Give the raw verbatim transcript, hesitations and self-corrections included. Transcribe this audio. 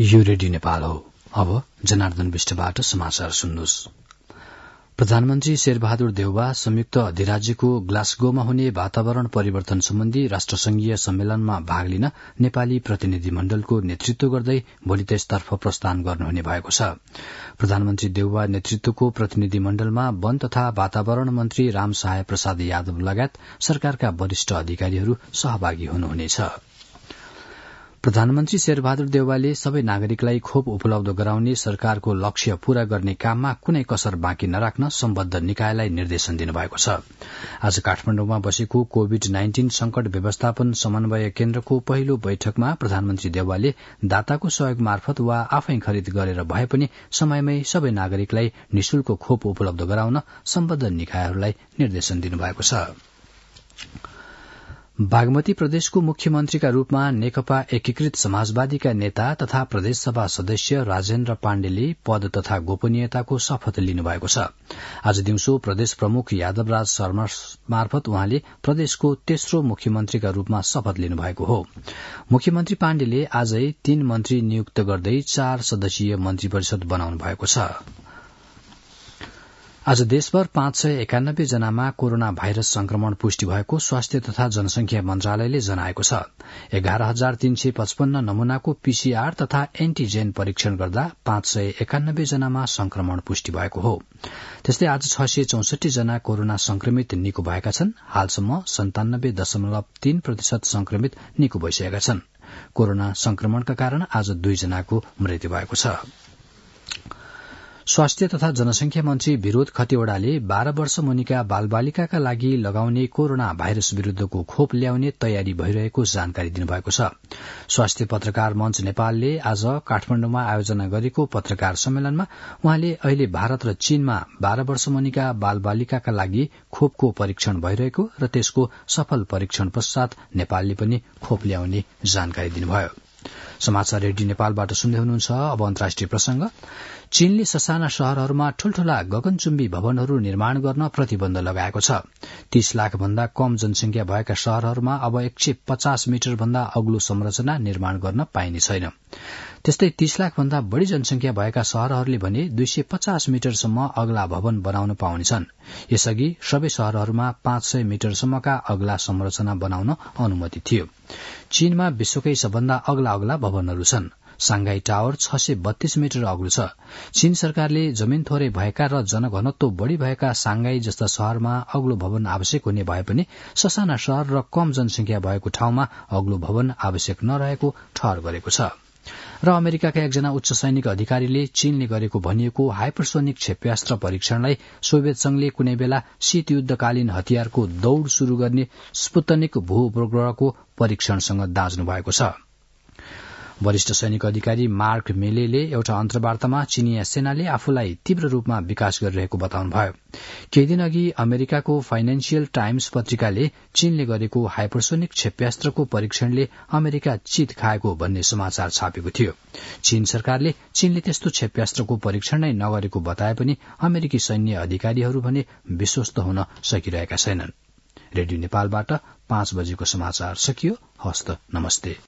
यो रेडियो नेपाल हो। अब जनार्दन विष्टबाट समाचार सुन्नुहोस्। प्रधानमन्त्री शेरबहादुर देउवा संयुक्त अधिराज्यको ग्लासगोमा हुने वातावरण परिवर्तन सम्बन्धी राष्ट्रसंघीय सम्मेलनमा भाग लिन नेपाली प्रतिनिधिमण्डलको नेतृत्व गर्दै भोलि त्यसतर्फ प्रस्थान गर्नुहुने भएको छ। प्रधानमन्त्री देउवा नेतृत्वको प्रतिनिधिमण्डलमा वन तथा वातावरण मन्त्री रामसहाय प्रसाद यादव लगायत सरकारका वरिष्ठ अधिकारीहरू सहभागी हुनुहुनेछ। प्रधानमन्त्री शेरबहादुर देउवाले सबै नागरिकलाई खोप उपलब्ध गराउने सरकारको लक्ष्य पूरा गर्ने काममा कुनै कसर बाँकी नराख्न सम्बद्ध निकायलाई निर्देशन दिनुभएको छ। आज काठमाडौँमा बसेको कोविड नाइन्टीन संकट व्यवस्थापन समन्वय केन्द्रको पहिलो बैठकमा प्रधानमन्त्री देउवाले दाताको सहयोग मार्फत वा आफै खरिद गरेर भए पनि समयमै सबै नागरिकलाई निशुल्क खोप उपलब्ध गराउन सम्बद्ध निकायहरूलाई निर्देशन दिनुभएको छ। बागमती प्रदेशको मुख्यमन्त्रीका रूपमा नेकपा एकीकृत समाजवादीका नेता तथा प्रदेशसभा सदस्य राजेन्द्र पाण्डेले पद तथा गोपनीयताको शपथ लिनुभएको छ। आज दिउँसो प्रदेश प्रमुख यादवराज शर्मा मार्फत उहाँले प्रदेशको तेस्रो मुख्यमन्त्रीका रूपमा शपथ लिनुभएको हो। मुख्यमन्त्री पाण्डेले आजै तीन मन्त्री नियुक्त गर्दै चार सदस्यीय मन्त्री परिषद बनाउनु भएको छ। आज देशभर पाँच सय एकानब्बे जनामा कोरोना भाइरस संक्रमण पुष्टि भएको स्वास्थ्य तथा जनसंख्या मन्त्रालयले जनाएको छ। एघार हजार तीन सय पचपन्न नमूनाको पीसीआर तथा एन्टीजेन परीक्षण गर्दा पाँच सय एकानब्बे जनामा संक्रमण पुष्टि भएको हो। त्यस्तै आज छ सय चौसठी जना कोरोना संक्रमित निको भएका छन्। हालसम्म सन्तानब्बे दशमलव तीन प्रतिशत संक्रमित निको भइसकेका छन्। कोरोना संक्रमणका कारण आज दुईजनाको मृत्यु भएको छ। स्वास्थ्य तथा जनसंख्या मन्त्री विरोध खतिवड़ाले बाह्र वर्ष मुनिका बालबालिकाका लागि लगाउने कोरोना भाइरस विरूद्धको खोप ल्याउने तयारी भइरहेको जानकारी दिनुभएको छ। स्वास्थ्य पत्रकार मञ्च नेपालले आज काठमाडौँमा आयोजना गरेको पत्रकार सम्मेलनमा उहाँले अहिले भारत र चीनमा बाह्र वर्ष मुनिका बालबालिकाका लागि खोपको परीक्षण भइरहेको र त्यसको सफल परीक्षण पश्चात नेपालले पनि खोप ल्याउने जानकारी दिनुभयो। समाचार रेडियो नेपालबाट सुन्दै हुनुहुन्छ। अब अन्तर्राष्ट्रिय प्रसंग। चीनले ससाना शहरहरूमा ठूल्ठूला गगनचुम्बी भवनहरू निर्माण गर्न प्रतिबन्ध लगाएको छ। तीस लाख भन्दा कम जनसंख्या भएका शहरहरूमा अब एक सय पचास मिटर भन्दा अग्लो संरचना निर्माण गर्न पाइने छैन। त्यस्तै तीस लाख भन्दा बढ़ी जनसंख्या भएका शहरहरूले भने दुई सय पचास मिटरसम्म अग्ला भवन बनाउन पाउनेछन्। यसअघि सबै शहरहरूमा पाँच सय मिटरसम्मका अग्ला संरचना बनाउन अनुमति थियो। चीनमा विश्वकै सबभन्दा अग्ला अग्ला भवनहरू छन्। सांघाई टावर छ सय बत्तीस मिटर अग्लो छ। चीन सरकारले जमीन थोरै भएका र जनघनत्व बढ़ी भएका सांघाई जस्ता शहरमा अग्लो भवन आवश्यक हुने भए पनि ससाना शहर र कम जनसंख्या भएको ठाउँमा अग्लो भवन आवश्यक नरहेको ठहर गरेको छ। र अमेरिकाका एकजना उच्च सैनिक अधिकारीले चीनले गरेको भनिएको हाइपरसोनिक क्षेप्यास्त्र परीक्षणलाई सोभियत संघले कुनै बेला शीतयुद्धकालीन हतियारको दौड़ शुरू गर्ने स्पुतनिक भू उपग्रहको परीक्षणसँग दाँज्नु भएको छ। वरिष्ठ सैनिक अधिकारी मार्क मेलेले एउटा अन्तर्वार्तामा चीनिया सेनाले आफूलाई तीव्र रूपमा विकास गरिरहेको बताउनुभयो। केही दिन अघि अमेरिकाको फाइनेन्शियल टाइम्स पत्रिकाले चीनले गरेको हाइपरसोनिक क्षेप्यास्त्रको परीक्षणले अमेरिका चित खाएको भन्ने समाचार छापेको थियो। चीन सरकारले चीनले त्यस्तो क्षेप्यास्त्रको परीक्षण नै नगरेको बताए पनि अमेरिकी सैन्य अधिकारीहरू भने विश्वस्त हुन सकिरहेका छैनन्। रेडियो नेपालबाट पाँच बजेको समाचार सकियो। हस्त नमस्ते।